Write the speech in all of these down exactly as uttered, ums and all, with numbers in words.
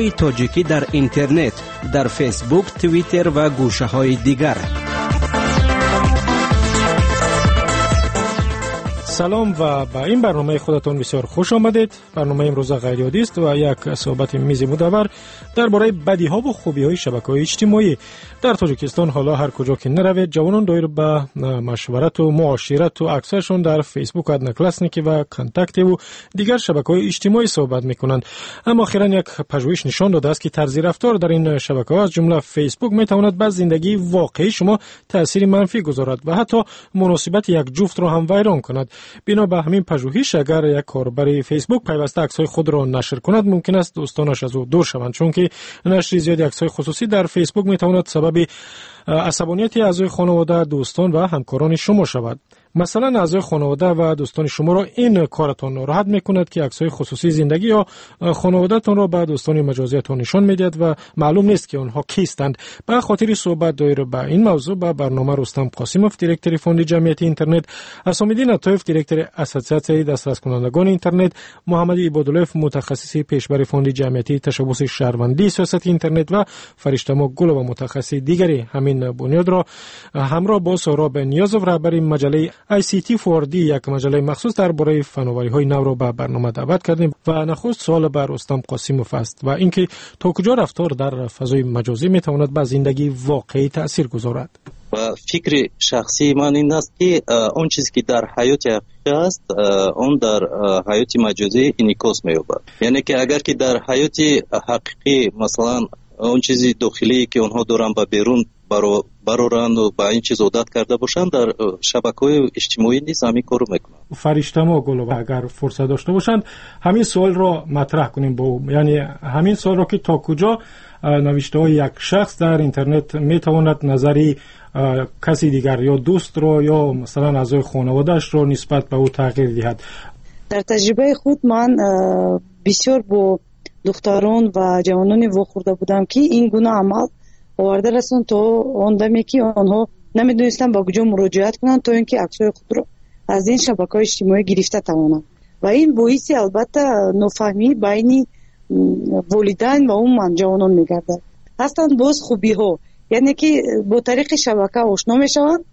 خبرهای تاجیکی در اینترنت، در فیسبوک، توییتر و گوشه های دیگر. سلام و با این برنامه خودتون بسیار خوش آمدید. برنامه امروز غیر عادی است و یک صحبت میز مدور درباره بدیها و خوبی‌های شبکه‌های اجتماعی در تاجیکستان. حالا هر کجا که نروید، جوانان دایر به مشورت و معاشرت و عکساشون در فیسبوک، ادنکلاسنیکی و کانتاکت و دیگر شبکه‌های اجتماعی صحبت میکنند. اما اخیراً یک پژوهش نشان داده است که طرز رفتار در این شبکه‌ها از جمله فیسبوک میتواند بر زندگی واقعی شما تأثیر منفی گذارد و حتی مناسبت یک جفت را هم ویران کند. بنا به همین پژوهش، اگر یک کاربر فیسبوک پیوسته عکس‌های خود را نشر کند، ممکن است دوستانش از او دور شوند، چون که نشر زیادی عکس‌های خصوصی در فیسبوک میتواند سبب عصبانیت اعضای خانواده، دوستان و همکاران شما شود. مثلا اعضای خانواده و دوستان شما را این کارتان ناراحت میکند که عکس‌های خصوصی زندگی یا خانواده‌تان را به دوستان مجازیتان نشان میدهید و معلوم نیست که آنها کیستند. به خاطر صحبت دایر به این موضوع به برنامه رستم قاسموف، دیرکتور فوند جمعیت اینترنت، حسام‌الدین عطایف، دیرکتور اساسیاسیون دسترس کنندگان اینترنت، محمد عبادالله، متخصص پیشبر فوند جمعیتی تشبث شهروندی سیاست اینترنت و فرشته‌ما گل و متخصص دیگری همین بنیاد را همراه با سهراب نیازов، رهبر مجله آی سی تی فور دی، یک مجله مخصوص درباره فناوری‌های نو را به برنامه دعوت کردیم. و نخست سوال بر رستم قاسموف است و اینکه تا کجا رفتار در فضای مجازی میتواند به زندگی واقعی تأثیر گذارد. و فکر شخصی من این است که اون چیزی که در حیات حقیقی است، اون در حیات مجازی انعکاس می‌یابد. یعنی که اگر که در حیات حقیقی مثلا اون چیزی داخلی که اونها دارن به بیرون برو برورند و با این چیز عادت کرده باشند، در شبکه‌های اجتماعی نیز همین کارو میکنند. فرشته‌ما گل، اگر فرصت داشته باشند همین سوال را مطرح کنیم با او، یعنی همین سوال را که تا کجا نوشته‌های یک شخص در اینترنت میتواند نظری کسی دیگر یا دوست رو یا مثلا اعضای خانواده‌اش رو نسبت به او تغییر دهد. در تجربه خود من بسیار با دختران و جوانان واخورده بودم که این گونه عمل آورده رسون تا آن دمی که آنها نمیدونستن با کجا مراجعت کنند تا اینکه عکس‌های خود را از این شبکه‌های اجتماعی گرفته توانند. و این باعث البته نفهمی بین والدین و اون جوانان میگردد. هستند باز خوبی ها، یعنی که با طریق شبکه آشنا میشوند.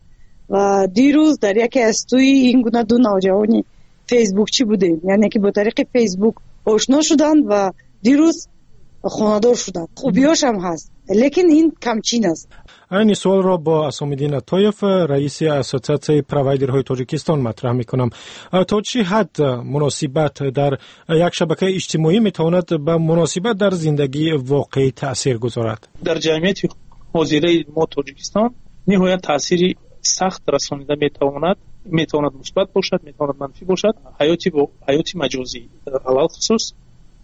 و دیروز در یکی از توی این گونه دو نوجوان فیسبوک چی بودیم، یعنی که با طریق فیسبوک آشنا شدند و دیروز خانه‌دار شدند. خوبیاش هم هست، لیکن این کمچین است. این سوال را با حسام‌الدین عطایف، رئیس اساسیاسیون پروایدرهای تاجیکستان مطرح میکنم. تا چه حد مناسبت در یک شبکه اجتماعی میتواند به مناسبت در زندگی واقعی تأثیر گذارد؟ در جمعیت حاضره ما تاجیکستان نهایت تأثیری سخت رسانیده میتواند میتواند مثبت باشد، میتواند منفی باشد. حیاتی با حیاتی مجازی، علل خصوص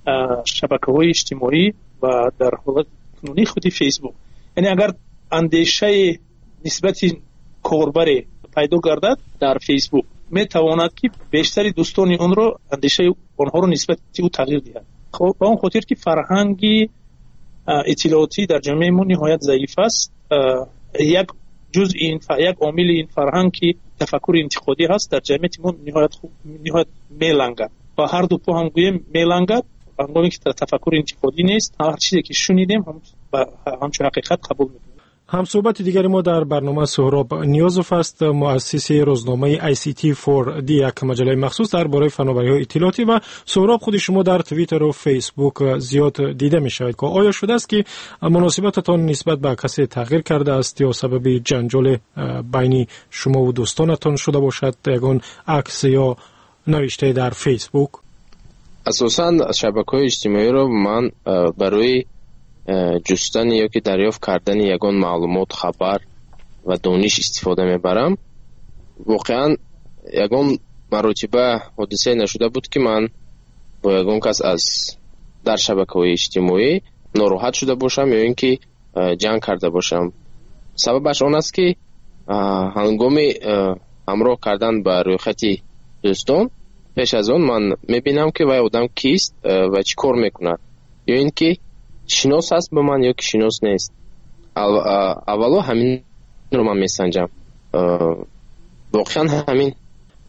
شبکه‌های اجتماعی و در حالت کنونی خودی فیسبوک، یعنی اگر اندیشه نسبت کاربر پیدا گردد در فیسبوک، میتواند که بیشتری دوستان اون رو اندیشه آنها رو نسبت او تغییر دهد. خب با اون خاطر که فرهنگی اطلاعاتی در جامعه ما نهایت ضعیف است. یک جزء این ف... یک عامل این فرهنگ که تفکر انتقادی هست در جامعه ما نهایت خوب نهایت میلنگد و هر دو پا هم گویم میلنگد. هنگامی که تفکر انتقادی نیست، هر چیزی که شنیدیم هم همچون حقیقت قبول میکنیم. هم صحبت دیگری ما در برنامه سهراب نیازов است، مؤسس روزنامه آی سی تی فور دی، یک مجله مخصوص درباره فناوری‌های اطلاعاتی. و سهراب، خود شما در توییتر و فیسبوک زیاد دیده میشوید که آیا شده است که مناسبتتان نسبت به کسی تغییر کرده است یا سبب جنجال بین شما و دوستانتان شده باشد، یگان عکس یا نوشته در فیسبوک؟ اساساً شبکه‌های اجتماعی رو من برای جستن یا که دریافت کردن یگان معلومات، خبر و دانش استفاده میبرم. واقعاً یگان مرتبه حادثه نشده بود که من با یگان کس از در شبکه‌های اجتماعی ناراحت شده باشم یا اینکه جنگ کرده باشم. سببش آن است که هنگام همراه کردن با رویخط دوستان، پیش از آن من میبینم که وای آدم کیست و چی کار میکند، یا اینکه شناس هست به من یا که شناس نیست. اولا همین رو من میسنجم. واقعا همین.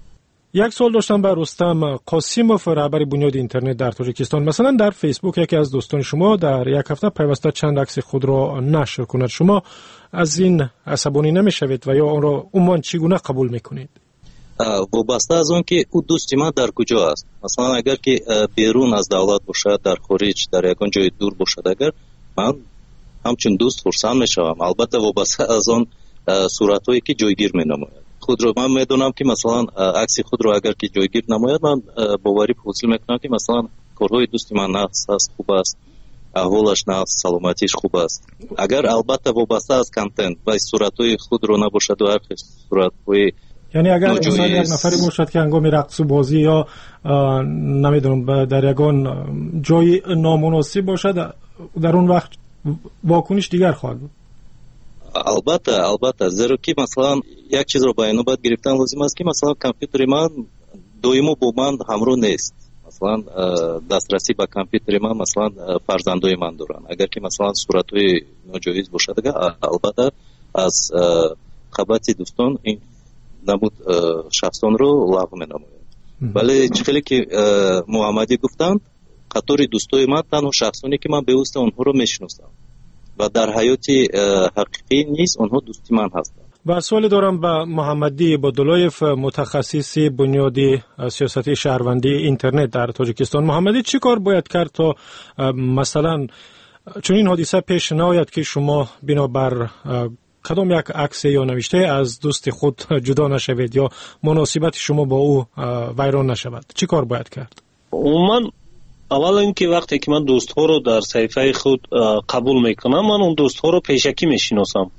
یک سوال داشتم بر رستم قاسیموف، رهبر بنیاد اینترنت در تاجیکستان. مثلا در فیسبوک یکی از دوستان شما در یک هفته پیوسته چند عکس خود را نشر کند، شما از این عصبانی نمیشوید و یا آن را عموما چگونه قبول میکنید؟ وابسته از اون که او دوستی من در کجا است. مثلا اگر که بیرون از دولت باشد، در خارج در یکان جای دور باشد، اگر من همچون دوست خرسند میشوم. البته وابسته از اون صورتایی که جایگیر مینماید. خود رو من میدونم که مثلا عکس خود رو اگر که جایگیر نماید، من باوری حاصل میکنم که مثلا کارهای دوستی من نقص است، خوب است، احوالش نقص، سلامتیش خوب است. اگر البته وابسته از کانتنت و صورتهای خود رو نباشد و هر صورتهای، یعنی اگر مثلا یک نفری باشد که هنگام رقص و بازی یا نمیدونم در یگان جای نامناسب باشد، در اون وقت واکنش دیگر خواهد بود. البته البته زیرا که مثلا یک چیز رو با نوبت گرفتن لازم است که مثلا کامپیوتر من دویمو با من همراه نیست. مثلا دسترسی به کامپیوتر من مثلا فرزندای من دارن. اگر که مثلا صورت‌های ناجایز باشد، البته از خبرتی دوستان این نمود شخصان رو لغو می‌نماید. ولی خیلی که محمدی گفتند، قطار دوستای من تنها شخصانی که من به واسط اونها رو میشناسم و در حیات حقیقی نیست، اونها دوستی من هستند. و سوال دارم به محمدی بادولایف، متخصص بنیاد سیاست شهروندی اینترنت در تاجیکستان. محمدی چی کار باید کرد تا مثلا چون این حادثه پیش نیاید که شما بنابر کدام یک عکس یا نوشته از دوست خود جدا نشوید یا مناسبت شما با او ویران نشود؟ چی کار باید کرد؟ عموما اول اینکه وقتی که من دوست ها رو در صفحه خود قبول میکنم، من اون دوست ها رو پیشکی میشناسم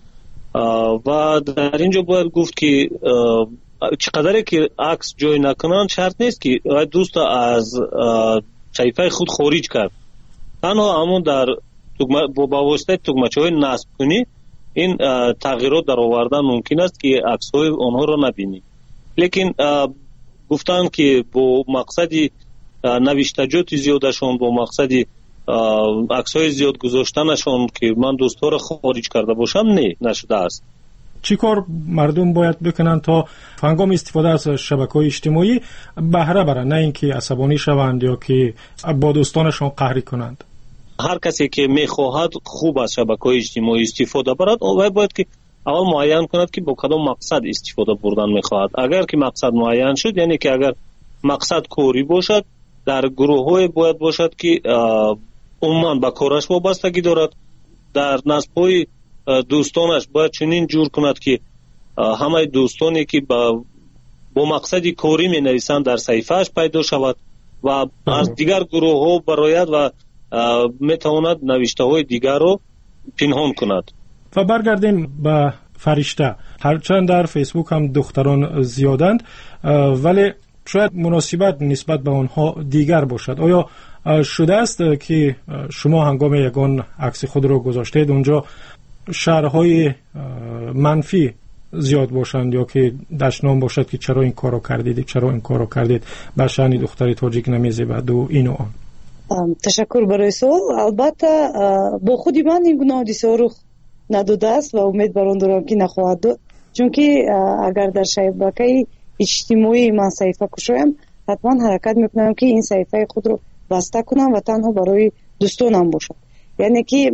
و در اینجا باید گفت که چقدر که عکس جای نکنن شرط نیست که دوست از صفحه خود خارج کرد. تنها همون در با واسطه تگمچه های نصب کنی این تغییرات در آوردن ممکن است که عکس های آنها رو نبینی. لیکن گفتن که با مقصدی نوشتجات زیادشون، با مقصدی عکس‌های زیاد گذاشتنشون که من دوستا رو خارج کرده باشم، نه نشده است. چی کار مردم باید بکنن تا هنگام استفاده از شبکه‌های اجتماعی بهره برن، نه اینکه عصبانی شوند یا که با دوستانشون قهر کنند؟ هر کسی که میخواهد خوب از شبکه‌های اجتماعی استفاده برد، او باید که اول معین کند که با کدام مقصد استفاده بردن میخواهد. اگر که مقصد معین شد، یعنی که اگر مقصد کاری باشد، در گروه‌های باید باشد که عموما با کارش وابستگی دارد. در نصب‌های دوستانش باید چنین جور کند که همه دوستانی که با با مقصدی کاری می‌نویسند در صفحه‌اش پیدا شود و از دیگر گروه‌ها برآید و می‌تواند نوشته‌های دیگر رو پنهان کند. و برگردیم به فرشته. هرچند در فیسبوک هم دختران زیادند، ولی شاید مناسبت نسبت به آنها دیگر باشد. آیا شده است که شما هنگام یگان عکس خود را گذاشتید اونجا شرح‌های منفی زیاد باشند یا که دشنام باشد که چرا این کارو کردید، چرا این کارو کردید، به شأن دختری تاجیک نمی‌زیبد و این و آن؟ تشکر برای سوال. البته با خودی من این گناه حادثه رو نداده است و امید بر آن دارم که نخواهد داد، چون که اگر در شبکه اجتماعی من صفحه کشایم، حتما حرکت میکنم که این صفحه خود رو بسته کنم و تنها برای دوستانم باشد. یعنی که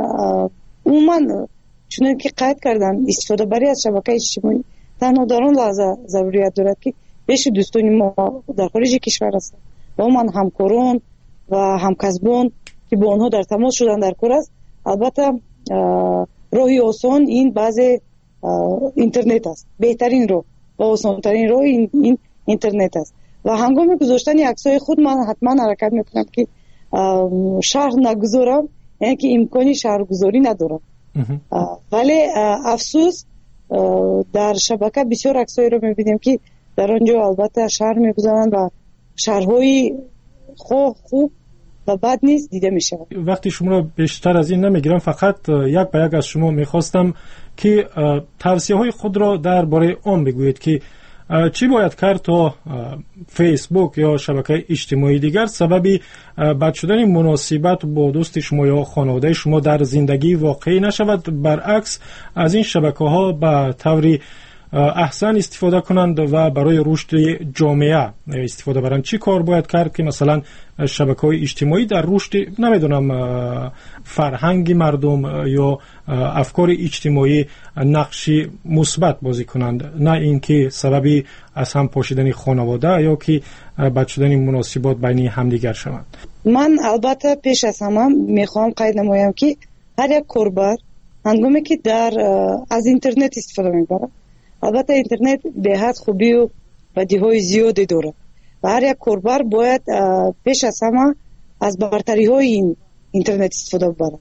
عموما چون که قید کردن استفاده بری از شبکه اجتماعی تنها در اون لحظه ضروریت دارد که بیش دوستان ما در خارج کشور هستند و من همکاران و همکسبان که با آنها در تماس شدن در کار است. البته راهی آسان این بعض اینترنت است، بهترین راه و آسان‌ترین راه این, این اینترنت است و هنگام گذاشتن عکس‌های خود من حتما حرکت میکنم که شهر نگذارم، یعنی که امکانی شهرگذاری ندارم. ولی افسوس در شبکه بسیار عکس‌هایی رو میبینیم که در آنجا البته شهر میگذارن و شهرهای خوب خوب و بد نیست دیده میشه. وقتی شما رو بیشتر از این نمیگیرم، فقط یک به یک از شما میخواستم که توصیه های خود را درباره آن بگویید که چی باید کرد تا فیسبوک یا شبکه اجتماعی دیگر سببی بد شدن مناسبت با دوست شما یا خانواده شما در زندگی واقعی نشود، برعکس از این شبکه ها به طوری احسن استفاده کنند و برای رشد جامعه استفاده برند؟ چی کار باید کرد که مثلا شبکه‌های اجتماعی در رشد نمیدونم فرهنگ مردم یا افکار اجتماعی نقشی مثبت بازی کنند، نه اینکه سببی از هم پاشیدن خانواده یا که بد شدن مناسبات بین همدیگر شوند؟ من البته پیش از همه میخوام قید نمایم که هر یک کاربر هنگامی که در از اینترنت استفاده میبره، البته اینترنت به حد خوبی و بدیهای زیادی داره و هر یک کاربر باید پیش از همه از برتری های این اینترنت استفاده ببره.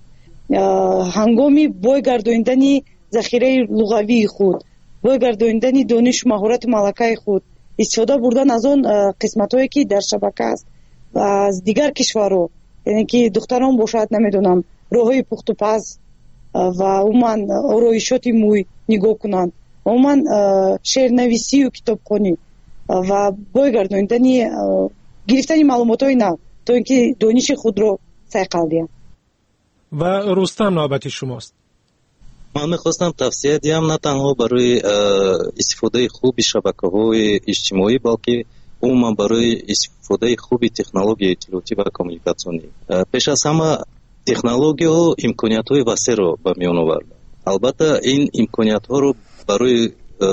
هنگامی بایگرداندن ذخیره لغوی خود، بایگرداندن دانش مهارت ملکه خود، استفاده بردن از اون قسمت هایی که در شبکه است و از دیگر کشورها، یعنی که دختران باشد نمیدونم راههای پخت و پز و عموما آرایشات موی نگاه کنند، عموما شعرنویسی و کتابخوانی و بایگرداندن گرفتن معلومات های نو تا اینکه دانش خود رو سیقل دیم. و رستم نوبت شماست. من میخواستم توصیه دیم نه تنها برای استفاده خوب شبکه‌های اجتماعی بلکه عموما برای استفاده خوب تکنولوژی اطلاعاتی و کمیونیکاسیونی. پیش از همه تکنولوژی ها امکانیت های وسیع رو به میان آورد. البته این امکانیت ها رو برای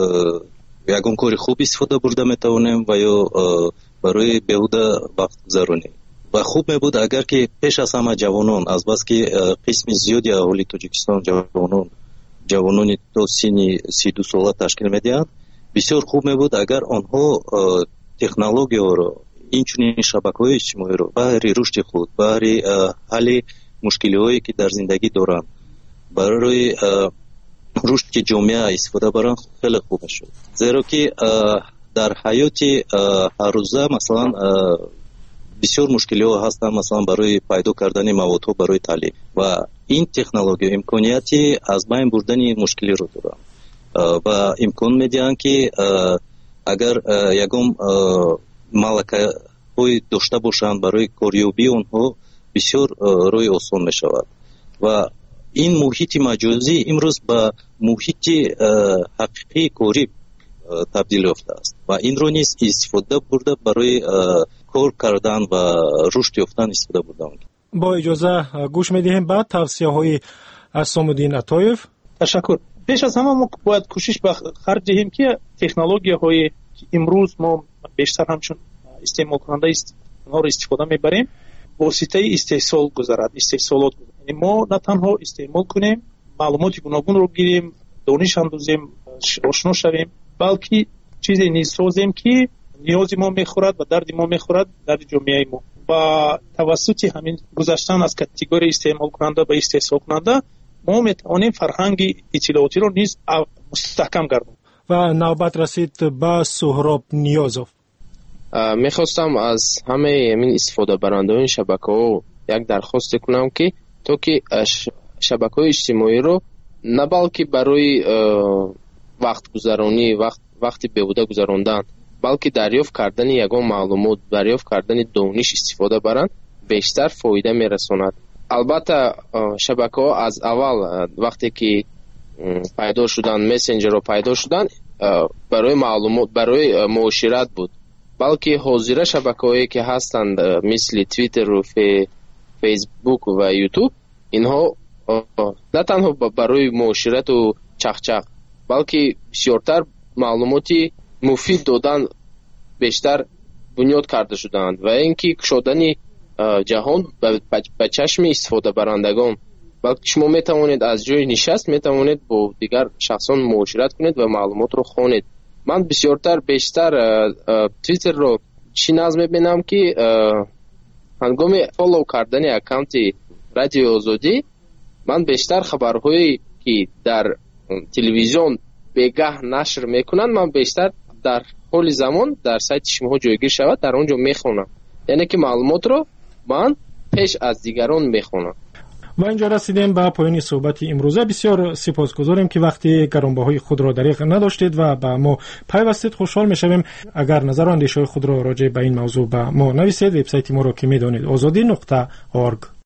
یگان کاری خوب استفاده برده میتوانیم و یا برای بهوده وقت گذرونیم. و خوب میبود اگر که پیش از همه جوانان، از بس که قسم زیادی اهالی تاجیکستان جوانان جوانان تا سن سی و دو ساله تشکیل میدهند، بسیار خوب میبود اگر آنها تکنولوژی ها رو، این چنین شبکه‌های اجتماعی رو برای رشد خود، برای حل مشکلی هایی که در زندگی دارند، برای رشد جامعه استفاده برن خیلی خوب شد. زیرا که در حیات هر روزه مثلا بسیار مشکلی ها هستند، مثلا برای پیدا کردن مواد ها برای تعلیم و این تکنولوژی امکانیتی از بین بردن مشکلی رو دارن و امکان میدهند که اگر یگم ملکه های داشته باشند برای کاریابی اونها بسیار روی آسان می شود و این محیط مجازی امروز به محیط حقیقی کاری تبدیل یافته است و این رو نیز استفاده برده برای کار کردن و رشد یافتن استفاده بردن. با اجازه گوش میدیم بعد توصیه های عصام‌الدین عطایف. تشکر. پیش از همه ما باید کوشش به خرج دهیم که تکنولوژی های امروز ما بیشتر همچون استعمال کننده است اونها رو استفاده میبریم، واسطه استحصال گذارد، استحصالات گذارد. یعنی ما نه تنها استعمال کنیم، معلومات گوناگون رو گیریم، دانش اندازیم، آشنا شویم، بلکه چیزی نیز سازیم که نیازی ما میخورد و درد ما میخورد در جامعه ما و توسط همین گذشتن از کاتگوری استعمال کننده به استحصال کننده ما میتوانیم فرهنگ اطلاعاتی رو نیز مستحکم گردانیم. و نوبت رسید به سهراب نیازوف. میخواستم از همه این استفاده برندگان شبکه‌ها یک درخواست کنم که تو که شبکه‌های اجتماعی رو نه بلکه برای وقت گذرانی وقت وقتی بهوده گذراندن بلکه دریافت کردن یگان معلومات، دریافت کردن دانش استفاده برند بیشتر فایده میرساند. البته شبکه‌ها از اول وقتی که پیدا شدن، مسنجر رو پیدا شدن برای معلومات، برای معاشرت بود، بلکه حاضر شبکه‌هایی که هستند مثل توییتر و فیسبوک و یوتیوب اینها نه تنها برای معاشرت و چخچخ بلکه بسیارتر معلوماتی مفید دادن بیشتر بنیاد کرده شدند و اینکه کشودن جهان به چشم استفاده برندگان، بلکه شما میتوانید از جای نشست میتوانید با دیگر شخصان معاشرت کنید و معلومات رو خوانید. من بسیارتر بیشتر توییتر رو چی نظم میبینم که هنگام فالو کردن اکانت رادیو آزادی من بیشتر خبرهایی که در تلویزیون بگاه نشر میکنن من بیشتر در حال زمان در سایت شما جایگیر شود در اونجا میخونم، یعنی که معلومات رو من پیش از دیگران میخونم. و اینجا رسیدیم به پایان صحبت امروزه. بسیار سپاسگزاریم که وقتی گرانبهای خود را دریغ نداشتید و به ما پیوستید. خوشحال میشویم اگر نظر و اندیشه خود را راجع به این موضوع به ما نویسید. وبسایت ما را که میدانید آزادی نقطه اورگ.